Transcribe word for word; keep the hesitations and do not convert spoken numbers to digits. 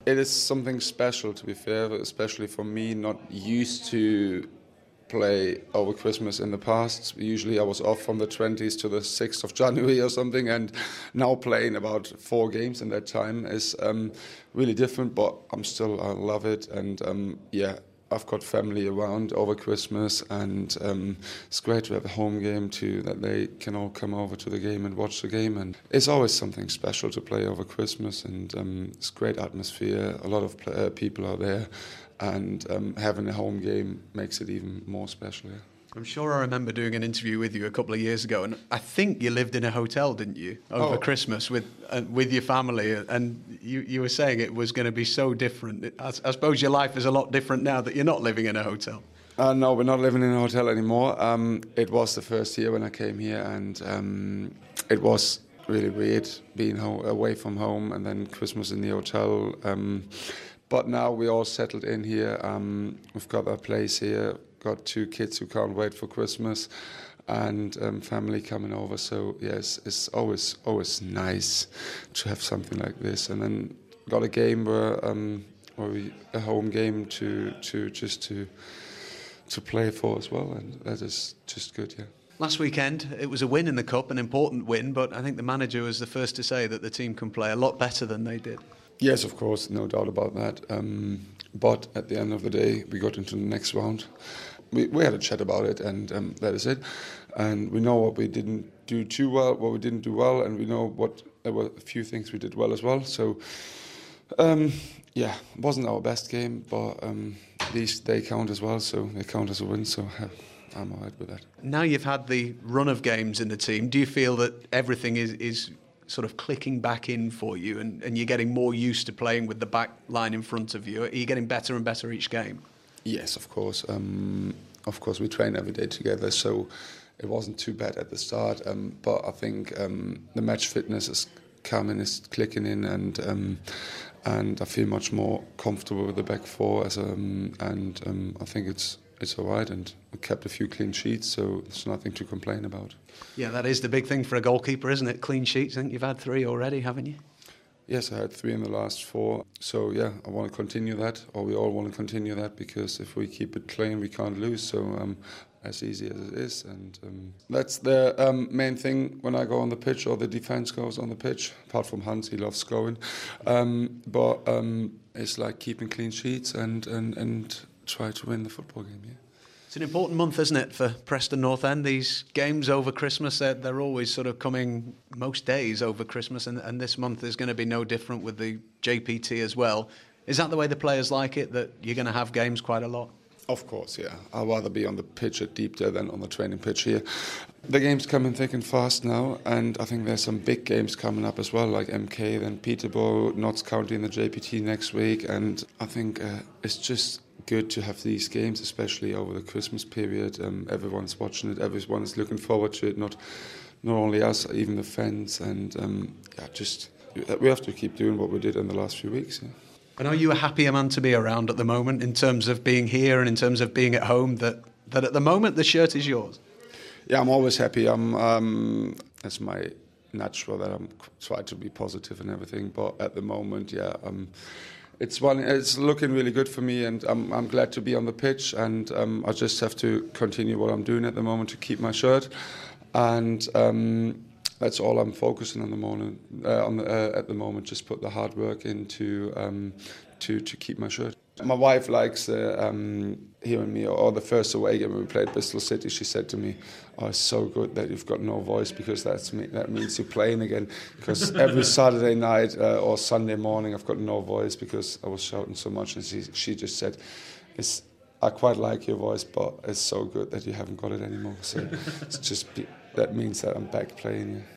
it is something special, to be fair, especially for me, not used to play over Christmas in the past. Usually I was off from the twentieth to the sixth of January or something, and now playing about four games in that time is um, really different, but I'm still, I love it, and um, yeah, I've got family around over Christmas, and um, it's great to have a home game too, that they can all come over to the game and watch the game. And it's always something special to play over Christmas, and um, it's great atmosphere. A lot of pl- uh, people are there, and um, having a home game makes it even more special. Yeah. I'm sure I remember doing an interview with you a couple of years ago, and I think you lived in a hotel, didn't you, over oh. Christmas with uh, with your family, and you, you were saying it was going to be so different. I, I suppose your life is a lot different now that you're not living in a hotel. Uh, no, we're not living in a hotel anymore. Um, it was the first year when I came here, and um, it was really weird being ho- away from home and then Christmas in the hotel. Um, but now we're all settled in here. Um, we've got our place here. Got two kids who can't wait for Christmas, and um, family coming over. So yes, it's always always nice to have something like this. And then got a game where, um, where we a home game to to just to to play for as well, and that is just good. Yeah. Last weekend, it was a win in the Cup, an important win, but I think the manager was the first to say that the team can play a lot better than they did. Yes, of course, no doubt about that. Um, but at the end of the day, we got into the next round. We, we had a chat about it, and um, that is it. And we know what we didn't do too well, what we didn't do well, and we know what there were a few things we did well as well. So, um, yeah, it wasn't our best game, but um, these they count as well, so they count as a win. So uh, I'm all right with that. Now you've had the run of games in the team, do you feel that everything is is sort of clicking back in for you, and, and you're getting more used to playing with the back line in front of you? Are you getting better and better each game? Yes, of course. Um, of course, we train every day together, so it wasn't too bad at the start. Um, but I think um, the match fitness is coming, is clicking in, and um, and I feel much more comfortable with the back four. As um, and um, I think it's it's all right, and we kept a few clean sheets, so there's nothing to complain about. Yeah, that is the big thing for a goalkeeper, isn't it? Clean sheets. I think you've had three already, haven't you? Yes, I had three in the last four. So yeah, I want to continue that, or we all want to continue that, because if we keep it clean, we can't lose. So um, as easy as it is, and um, that's the um, main thing when I go on the pitch, or the defence goes on the pitch. Apart from Hans, he loves scoring, um, but um, it's like keeping clean sheets and and and try to win the football game. Yeah. It's an important month, isn't it, for Preston North End? These games over Christmas, they're, they're always sort of coming most days over Christmas, and, and this month is going to be no different with the J P T as well. Is that the way the players like it, that you're going to have games quite a lot? Of course, yeah. I'd rather be on the pitch at Deepdale than on the training pitch here. The games coming thick and fast now, and I think there's some big games coming up as well, like M K, then Peterborough, Notts County in the J P T next week, and I think uh, it's just good to have these games, especially over the Christmas period. Um, everyone's watching it, everyone is looking forward to it, not not only us, even the fans, and um, yeah, just we have to keep doing what we did in the last few weeks. Yeah. And are you a happier man to be around at the moment, in terms of being here and in terms of being at home, that, that at the moment the shirt is yours? Yeah, I'm always happy. I'm, um, that's my natural, that I'm try to be positive and everything, but at the moment, yeah, um, It's one. It's looking really good for me, and I'm, I'm glad to be on the pitch. And um, I just have to continue what I'm doing at the moment to keep my shirt, and um, that's all I'm focusing on the morning. Uh, on the, uh, at the moment, just put the hard work into um, to to keep my shirt. My wife likes uh, um, hearing me, or the first away game when we played Bristol City, she said to me, "Oh, it's so good that you've got no voice, because that's me, that means you're playing again." Because every Saturday night uh, or Sunday morning, I've got no voice because I was shouting so much, and she, she just said, "It's I quite like your voice, but it's so good that you haven't got it anymore." So it's just that means that I'm back playing. Yeah.